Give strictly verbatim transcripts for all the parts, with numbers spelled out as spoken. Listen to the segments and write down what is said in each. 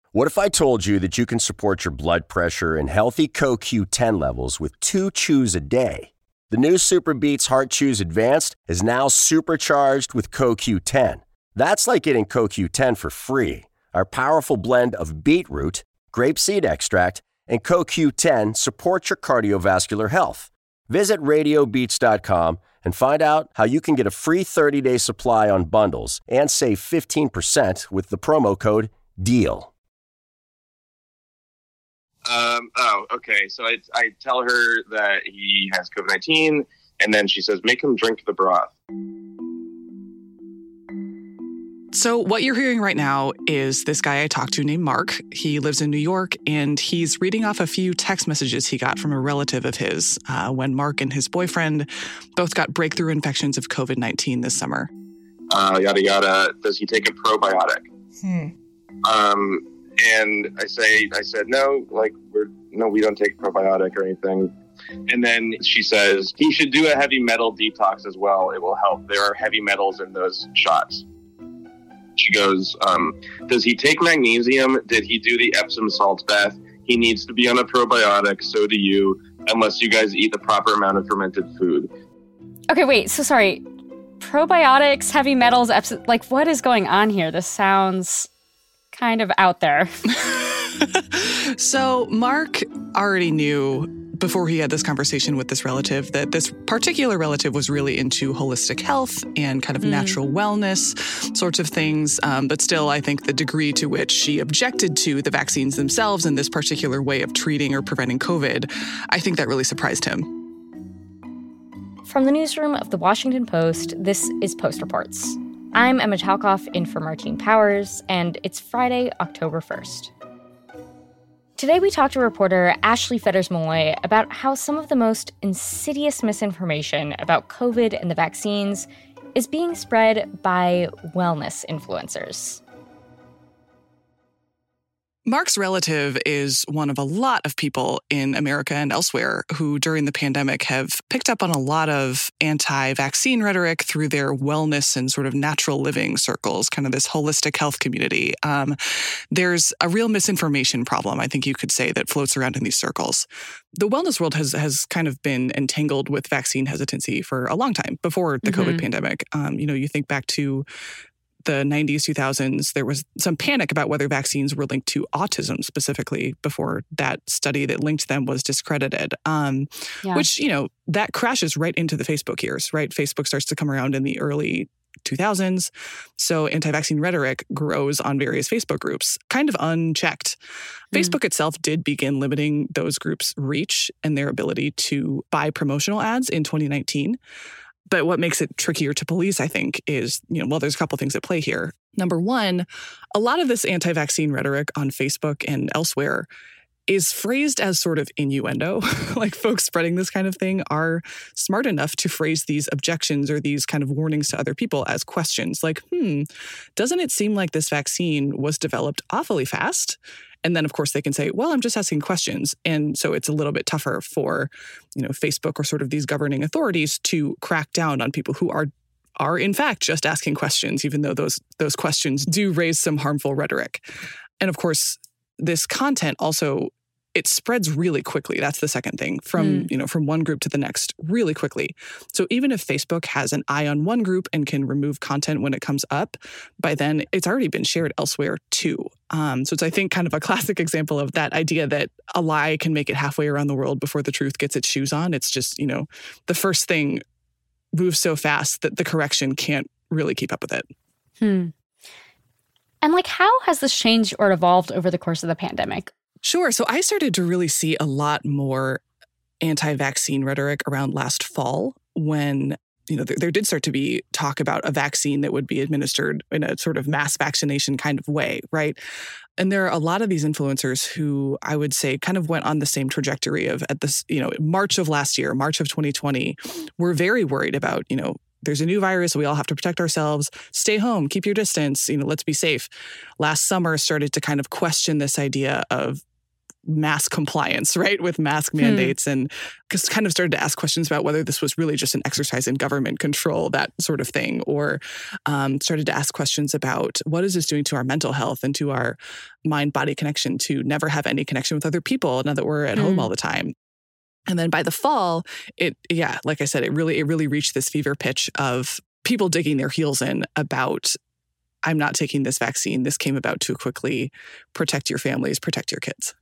What if I told you that you can support your blood pressure and healthy C O Q ten levels with two chews a day? The new Super Beats Heart Chews Advanced is now supercharged with C O Q ten. That's like getting C O Q ten for free. Our powerful blend of beetroot, grapeseed extract, and C O Q ten supports your cardiovascular health. Visit radio beats dot com and find out how you can get a free thirty-day supply on bundles and save fifteen percent with the promo code DEAL. Um, oh, okay. So I, I tell her that he has COVID nineteen, and then she says, make him drink the broth. So what you're hearing right now is this guy I talked to named Mark. He lives in New York, and he's reading off a few text messages he got from a relative of his uh, when Mark and his boyfriend both got breakthrough infections of COVID nineteen this summer. Uh, yada, yada. Does he take a probiotic? Hmm. Um... And I say, I said, no, like, we're, no, we don't take probiotic or anything. And then she says, he should do a heavy metal detox as well. It will help. There are heavy metals in those shots. She goes, um, does he take magnesium? Did he do the Epsom salt bath? He needs to be on a probiotic. So do you, unless you guys eat the proper amount of fermented food. Okay, wait. So sorry. Probiotics, heavy metals, Epsom, like, what is going on here? This sounds kind of out there. So Mark already knew before he had this conversation with this relative that this particular relative was really into holistic health and kind of mm. natural wellness sorts of things. Um, but still, I think the degree to which she objected to the vaccines themselves and this particular way of treating or preventing COVID, I think that really surprised him. From the newsroom of The Washington Post, this is Post Reports. I'm Emma Talkoff in for Martine Powers, and it's Friday, October first. Today we talked to reporter Ashley Fetters-Malloy about how some of the most insidious misinformation about COVID and the vaccines is being spread by wellness influencers. Mark's relative is one of a lot of people in America and elsewhere who during the pandemic have picked up on a lot of anti-vaccine rhetoric through their wellness and sort of natural living circles, kind of this holistic health community. Um, there's a real misinformation problem, I think you could say, that floats around in these circles. The wellness world has has kind of been entangled with vaccine hesitancy for a long time, before the mm-hmm. COVID pandemic. Um, you know, you think back to the nineties, two thousands, there was some panic about whether vaccines were linked to autism specifically before that study that linked them was discredited, um, yeah. which, you know, that crashes right into the Facebook years, right? Facebook starts to come around in the early two thousands. So anti-vaccine rhetoric grows on various Facebook groups, kind of unchecked. Mm. Facebook itself did begin limiting those groups' reach and their ability to buy promotional ads in twenty nineteen. But what makes it trickier to police, I think, is, you know, well, there's a couple things at play here. Number one, a lot of this anti-vaccine rhetoric on Facebook and elsewhere is phrased as sort of innuendo. Like folks spreading this kind of thing are smart enough to phrase these objections or these kind of warnings to other people as questions like, hmm, doesn't it seem like this vaccine was developed awfully fast? And then, of course, they can say, well, I'm just asking questions. And so it's a little bit tougher for, you know, Facebook or sort of these governing authorities to crack down on people who are, are in fact, just asking questions, even though those those questions do raise some harmful rhetoric. And of course, this content also, it spreads really quickly. That's the second thing, from, mm. you know, from one group to the next really quickly. So even if Facebook has an eye on one group and can remove content when it comes up, by then it's already been shared elsewhere too. Um, so it's, I think, kind of a classic example of that idea that a lie can make it halfway around the world before the truth gets its shoes on. It's just, you know, the first thing moves so fast that the correction can't really keep up with it. Hmm. And like, how has this changed or evolved over the course of the pandemic? Sure. So I started to really see a lot more anti-vaccine rhetoric around last fall when, you know, there, there did start to be talk about a vaccine that would be administered in a sort of mass vaccination kind of way, right? And there are a lot of these influencers who I would say kind of went on the same trajectory of at this, you know, March of last year, March of twenty twenty, were very worried about, you know, there's a new virus, we all have to protect ourselves, stay home, keep your distance, you know, let's be safe. Last summer started to kind of question this idea of mass compliance, right, with mask mandates, hmm. and just kind of started to ask questions about whether this was really just an exercise in government control, that sort of thing, or um, started to ask questions about what is this doing to our mental health and to our mind-body connection to never have any connection with other people now that we're at hmm. home all the time. And then by the fall, it, yeah, like I said, it really, it really reached this fever pitch of people digging their heels in about, I'm not taking this vaccine. This came about too quickly. Protect your families, protect your kids.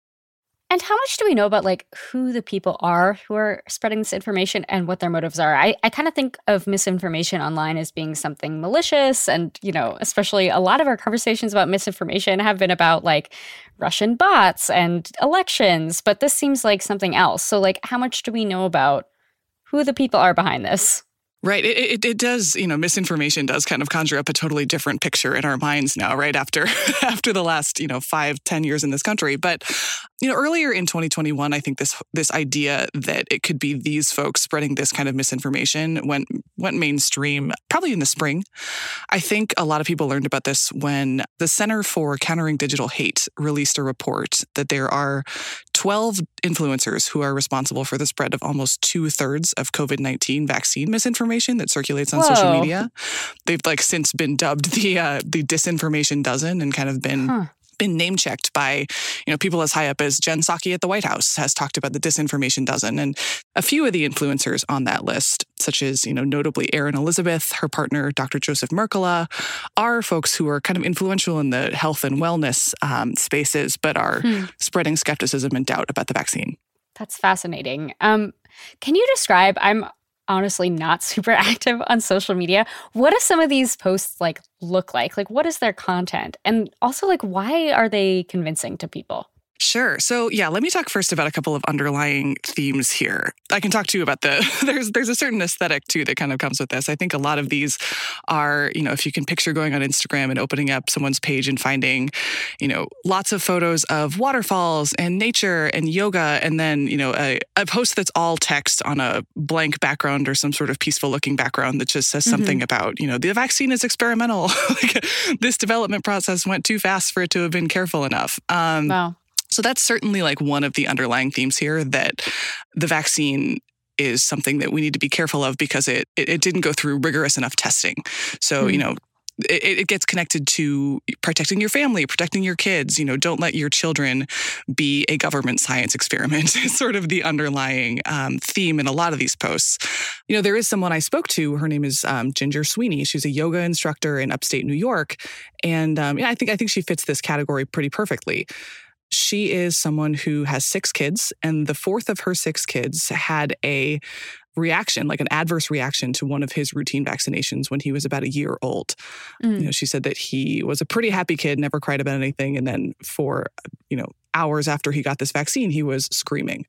And how much do we know about like who the people are who are spreading this information and what their motives are? I, I kind of think of misinformation online as being something malicious. And, you know, especially a lot of our conversations about misinformation have been about like Russian bots and elections. But this seems like something else. So like, how much do we know about who the people are behind this? Right. It, it it does, you know, misinformation does kind of conjure up a totally different picture in our minds now, right, after after the last, you know, five, ten years in this country. But, you know, earlier in twenty twenty-one, I think this this idea that it could be these folks spreading this kind of misinformation went went mainstream probably in the spring. I think a lot of people learned about this when the Center for Countering Digital Hate released a report that there are twelve influencers who are responsible for the spread of almost two thirds of COVID nineteen vaccine misinformation that circulates on Whoa. social media. They've like since been dubbed the uh, the disinformation dozen and kind of been huh. been name checked by, you know, people as high up as Jen Psaki at the White House has talked about the disinformation dozen. And a few of the influencers on that list, such as, you know, notably Erin Elizabeth, her partner, Doctor Joseph Mercola, are folks who are kind of influential in the health and wellness um, spaces, but are hmm. spreading skepticism and doubt about the vaccine. That's fascinating. Um, can you describe, I'm honestly not super active on social media. What do some of these posts like look like? Like, what is their content? And also, like, why are they convincing to people? Sure. So yeah, let me talk first about a couple of underlying themes here. I can talk to you about the, there's there's a certain aesthetic too that kind of comes with this. I think a lot of these are, you know, if you can picture going on Instagram and opening up someone's page and finding, you know, lots of photos of waterfalls and nature and yoga, and then, you know, a, a post that's all text on a blank background or some sort of peaceful looking background that just says mm-hmm. something about, you know, the vaccine is experimental. Like, this development process went too fast for it to have been careful enough. Um, wow. So that's certainly like one of the underlying themes here, that the vaccine is something that we need to be careful of because it it, it didn't go through rigorous enough testing. So, mm. you know, it, it gets connected to protecting your family, protecting your kids. You know, don't let your children be a government science experiment. It's sort of the underlying um, theme in a lot of these posts. You know, there is someone I spoke to. Her name is um, Ginger Sweeney. She's a yoga instructor in upstate New York. And um, yeah, I think I think she fits this category pretty perfectly. She is someone who has six kids, and the fourth of her six kids had a reaction, like an adverse reaction to one of his routine vaccinations when he was about a year old. Mm. You know, she said that he was a pretty happy kid, never cried about anything. And then for, you know, hours after he got this vaccine, he was screaming.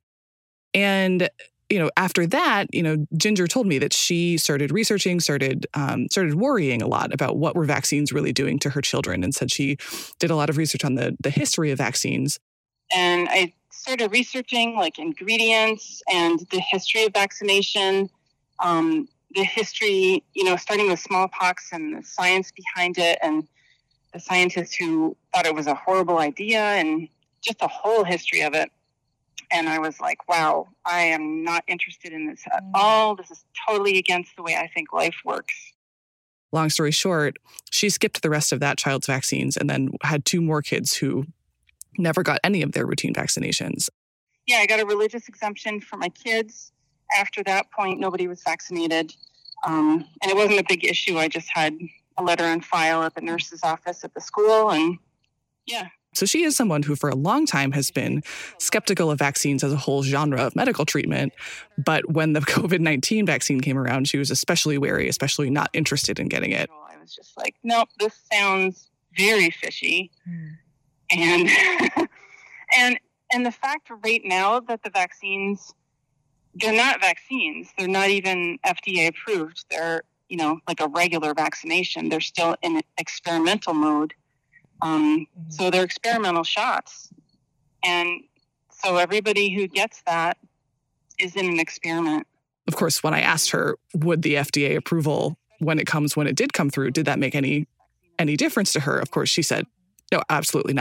And you know, after that, you know, Ginger told me that she started researching, started um, started worrying a lot about what were vaccines really doing to her children, and said she did a lot of research on the the history of vaccines. And I started researching like ingredients and the history of vaccination, um, the history, you know, starting with smallpox and the science behind it, and the scientists who thought it was a horrible idea, and just the whole history of it. And I was like, wow, I am not interested in this at all. This is totally against the way I think life works. Long story short, she skipped the rest of that child's vaccines and then had two more kids who never got any of their routine vaccinations. Yeah, I got a religious exemption for my kids. After that point, nobody was vaccinated. Um, and it wasn't a big issue. I just had a letter on file at the nurse's office at the school. And yeah. So she is someone who for a long time has been skeptical of vaccines as a whole genre of medical treatment. But when the COVID nineteen vaccine came around, she was especially wary, especially not interested in getting it. I was just like, nope, this sounds very fishy. Hmm. And, and, and the fact right now that the vaccines, they're not vaccines. They're not even F D A approved. They're, you know, like a regular vaccination. They're still in experimental mode. Um, so they're experimental shots. And so everybody who gets that is in an experiment. Of course, when I asked her, would the F D A approval, when it comes, when it did come through, did that make any any difference to her? Of course, she said, no, absolutely not.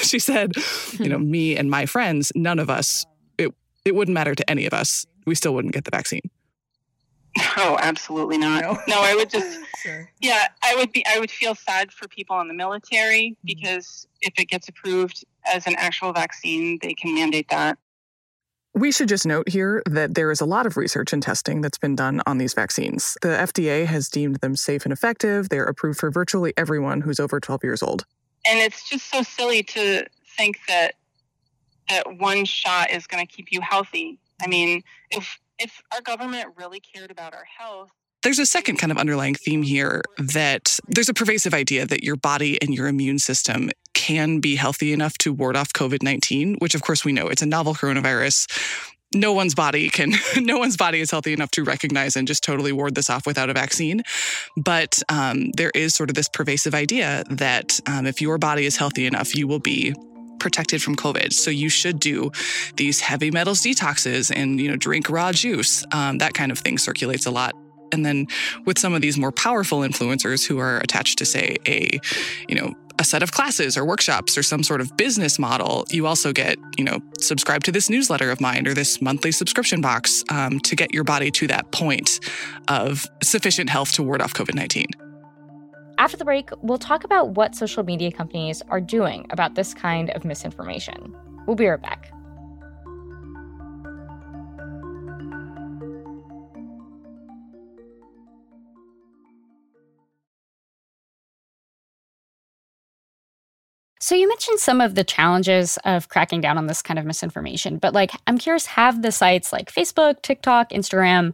she said, you know, me and my friends, none of us, it, it wouldn't matter to any of us. We still wouldn't get the vaccine. Oh, absolutely not. No, no I would just, sure. yeah, I would be, I would feel sad for people in the military mm-hmm. because if it gets approved as an actual vaccine, they can mandate that. We should just note here that there is a lot of research and testing that's been done on these vaccines. The F D A has deemed them safe and effective. They're approved for virtually everyone who's over twelve years old. And it's just so silly to think that that one shot is going to keep you healthy. I mean, if if our government really cared about our health. There's a second kind of underlying theme here that there's a pervasive idea that your body and your immune system can be healthy enough to ward off COVID nineteen, which of course we know it's a novel coronavirus. No one's body can, no one's body is healthy enough to recognize and just totally ward this off without a vaccine. But um, there is sort of this pervasive idea that um, if your body is healthy enough, you will be protected from COVID. So you should do these heavy metals detoxes and, you know, drink raw juice. Um, that kind of thing circulates a lot. And then with some of these more powerful influencers who are attached to, say, a, you know, a set of classes or workshops or some sort of business model, you also get, you know, subscribe to this newsletter of mine or this monthly subscription box um, to get your body to that point of sufficient health to ward off COVID nineteen. After the break, we'll talk about what social media companies are doing about this kind of misinformation. We'll be right back. So you mentioned some of the challenges of cracking down on this kind of misinformation, but like, I'm curious, have the sites like Facebook, TikTok, Instagram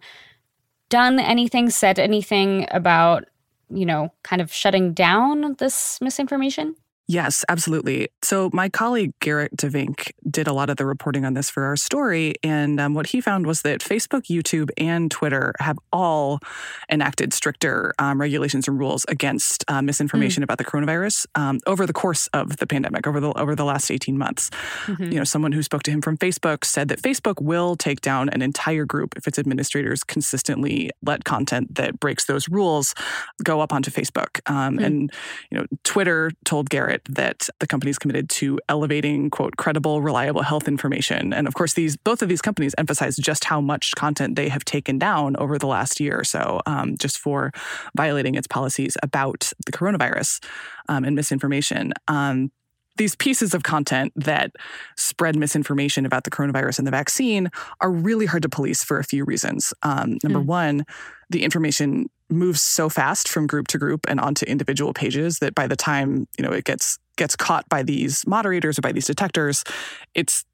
done anything, said anything about, you know, kind of shutting down this misinformation? Yes, absolutely. So my colleague Garrett DeVink did a lot of the reporting on this for our story. And um, what he found was that Facebook, YouTube, and Twitter have all enacted stricter um, regulations and rules against uh, misinformation mm. about the coronavirus um, over the course of the pandemic, over the over the last eighteen months. Mm-hmm. You know, someone who spoke to him from Facebook said that Facebook will take down an entire group if its administrators consistently let content that breaks those rules go up onto Facebook. Um, mm. And, you know, Twitter told Garrett that the company is committed to elevating, quote, credible, reliable health information. And of course, these both of these companies emphasize just how much content they have taken down over the last year or so, um, just for violating its policies about the coronavirus um, and misinformation. Um, These pieces of content that spread misinformation about the coronavirus and the vaccine are really hard to police for a few reasons. Um, number mm. one, the information moves so fast from group to group and onto individual pages that by the time, you know, it gets gets caught by these moderators or by these detectors, it's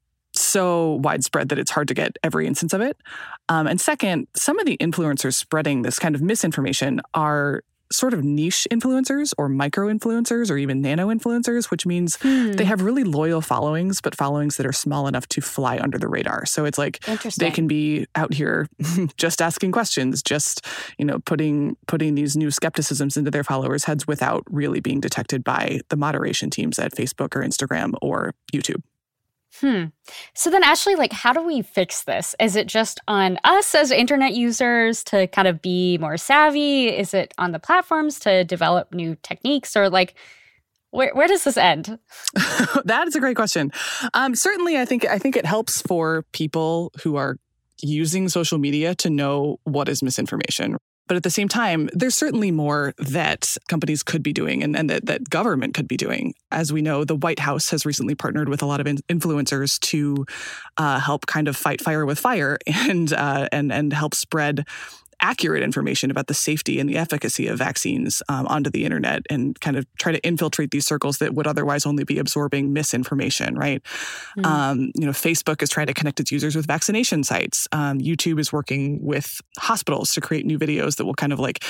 so widespread that it's hard to get every instance of it. Um, and second, some of the influencers spreading this kind of misinformation are sort of niche influencers or micro influencers or even nano influencers, which means hmm. they have really loyal followings, but followings that are small enough to fly under the radar. So it's like they can be out here just asking questions, just, you know, putting putting these new skepticisms into their followers' heads without really being detected by the moderation teams at Facebook or Instagram or YouTube. Hmm. So then, Ashley, like, how do we fix this? Is it just on us as internet users to kind of be more savvy? Is it on the platforms to develop new techniques? Or like, where where does this end? That is a great question. Um, certainly, I think I think it helps for people who are using social media to know what is misinformation. But at the same time, there's certainly more that companies could be doing and, and that, that government could be doing. As we know, the White House has recently partnered with a lot of in- influencers to uh, help kind of fight fire with fire and uh, and and help spread accurate information about the safety and the efficacy of vaccines um, onto the internet and kind of try to infiltrate these circles that would otherwise only be absorbing misinformation, right? Mm. Um, you know, Facebook is trying to connect its users with vaccination sites. Um, YouTube is working with hospitals to create new videos that will kind of like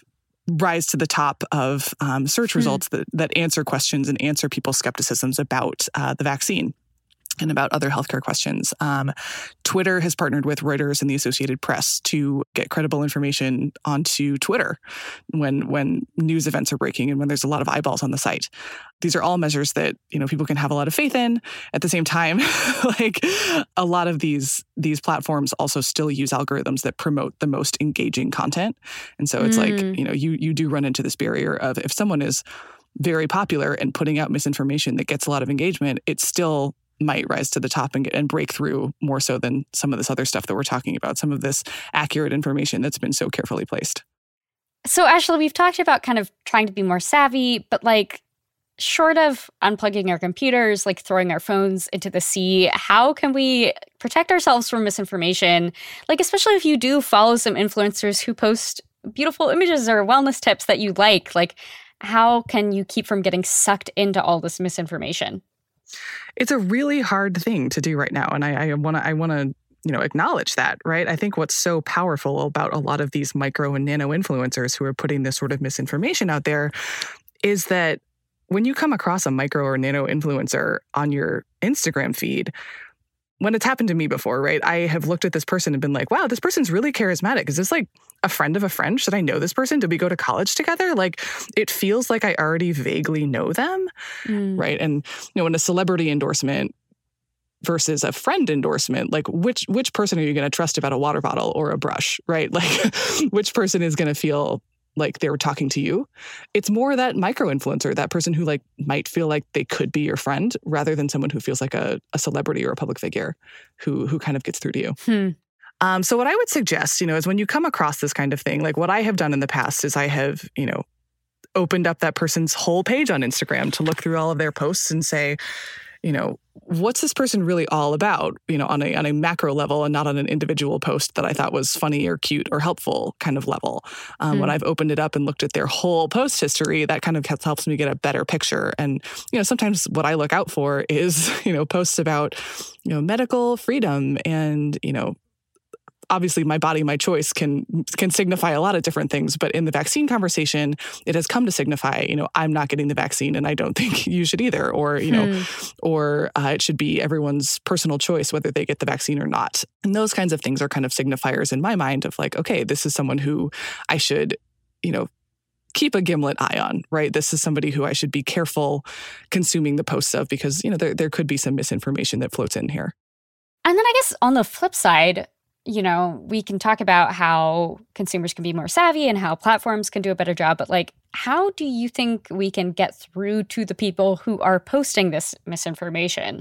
rise to the top of um, search mm. results that, that answer questions and answer people's skepticisms about uh, the vaccine and about other healthcare questions. Um, Twitter has partnered with Reuters and the Associated Press to get credible information onto Twitter when when news events are breaking and when there's a lot of eyeballs on the site. These are all measures that, you know, people can have a lot of faith in. At the same time, like a lot of these these platforms also still use algorithms that promote the most engaging content. And so it's mm. like, you know, you you do run into this barrier of if someone is very popular and putting out misinformation that gets a lot of engagement, it still might rise to the top and, get, and break through more so than some of this other stuff that we're talking about, some of this accurate information that's been so carefully placed. So, Ashley, we've talked about kind of trying to be more savvy, but like, short of unplugging our computers, like throwing our phones into the sea, how can we protect ourselves from misinformation? Like, especially if you do follow some influencers who post beautiful images or wellness tips that you like, like, how can you keep from getting sucked into all this misinformation? It's a really hard thing to do right now. And I want to, I want to, you know, acknowledge that, right? I think what's so powerful about a lot of these micro and nano influencers who are putting this sort of misinformation out there is that when you come across a micro or nano influencer on your Instagram feed, when it's happened to me before, right? I have looked at this person and been like, wow, this person's really charismatic. Is this like a friend of a friend? Should I know this person? Did we go to college together? Like, it feels like I already vaguely know them, mm. right? And, you know, in a celebrity endorsement versus a friend endorsement, like which which person are you going to trust about a water bottle or a brush, right? Like, which person is going to feel like they were talking to you? It's more that micro-influencer, that person who like might feel like they could be your friend rather than someone who feels like a, a celebrity or a public figure who who kind of gets through to you. Hmm. Um, so what I would suggest, you know, is when you come across this kind of thing, like what I have done in the past is I have, you know, opened up that person's whole page on Instagram to look through all of their posts and say, you know, what's this person really all about, you know, on a on a macro level and not on an individual post that I thought was funny or cute or helpful kind of level. Um, mm. When I've opened it up and looked at their whole post history, that kind of helps me get a better picture. And, you know, sometimes what I look out for is, you know, posts about, you know, medical freedom and, you know, obviously my body, my choice can can signify a lot of different things. But in the vaccine conversation, it has come to signify, you know, I'm not getting the vaccine and I don't think you should either. Or, you know, hmm. or uh, it should be everyone's personal choice whether they get the vaccine or not. And those kinds of things are kind of signifiers in my mind of like, okay, this is someone who I should, you know, keep a gimlet eye on, right? This is somebody who I should be careful consuming the posts of because, you know, there, there could be some misinformation that floats in here. And then I guess on the flip side, you know, we can talk about how consumers can be more savvy and how platforms can do a better job. But like, how do you think we can get through to the people who are posting this misinformation?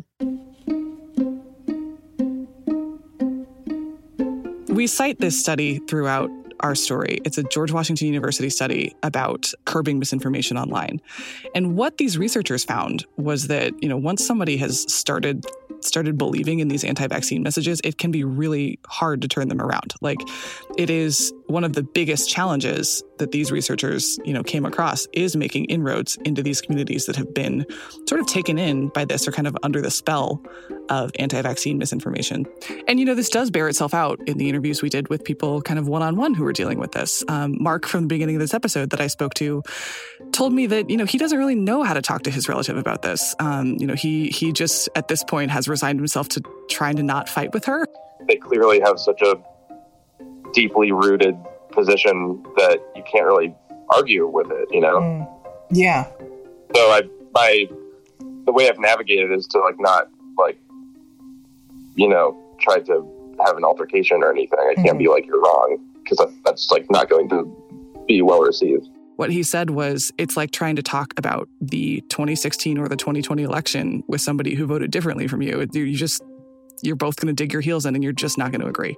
We cite this study throughout our story. It's a George Washington University study about curbing misinformation online. And what these researchers found was that, you know, once somebody has started started believing in these anti-vaccine messages, it can be really hard to turn them around. Like, it is one of the biggest challenges that these researchers, you know, came across is making inroads into these communities that have been sort of taken in by this or kind of under the spell of anti-vaccine misinformation. And, you know, this does bear itself out in the interviews we did with people kind of one-on-one who were dealing with this. Um, Mark, from the beginning of this episode that I spoke to, told me that, you know, he doesn't really know how to talk to his relative about this. Um, you know, he he just, at this point, has resigned himself to trying to not fight with her. They clearly have such a deeply rooted position that you can't really argue with it, you know? Mm. Yeah. So I, my, the way I've navigated is to like not like, you know, try to have an altercation or anything. I can't mm-hmm. be like, you're wrong, because that's like not going to be well received. What he said was, it's like trying to talk about the twenty sixteen or the twenty twenty election with somebody who voted differently from you. You just, you're both going to dig your heels in and you're just not going to agree.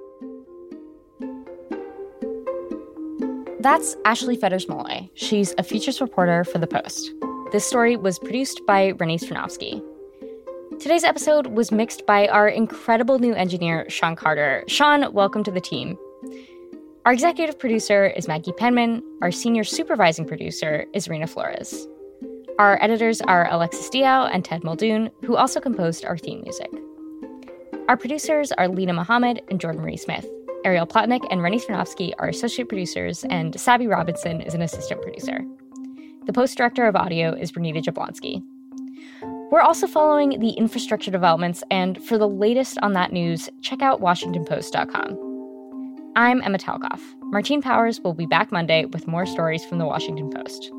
That's Ashley Fetters-Molloy. She's a features reporter for The Post. This story was produced by Rennie Svirnovskiy. Today's episode was mixed by our incredible new engineer, Sean Carter. Sean, welcome to the team. Our executive producer is Maggie Penman. Our senior supervising producer is Rena Flores. Our editors are Alexis Diao and Ted Muldoon, who also composed our theme music. Our producers are Lena Mohammed and Jordan Marie Smith. Ariel Plotnick and Rennie Svirnovskiy are associate producers, and Sabby Robinson is an assistant producer. The Post director of audio is Bernita Jablonski. We're also following the infrastructure developments, and for the latest on that news, check out washington post dot com. I'm Emma Talkoff. Martine Powers will be back Monday with more stories from the Washington Post.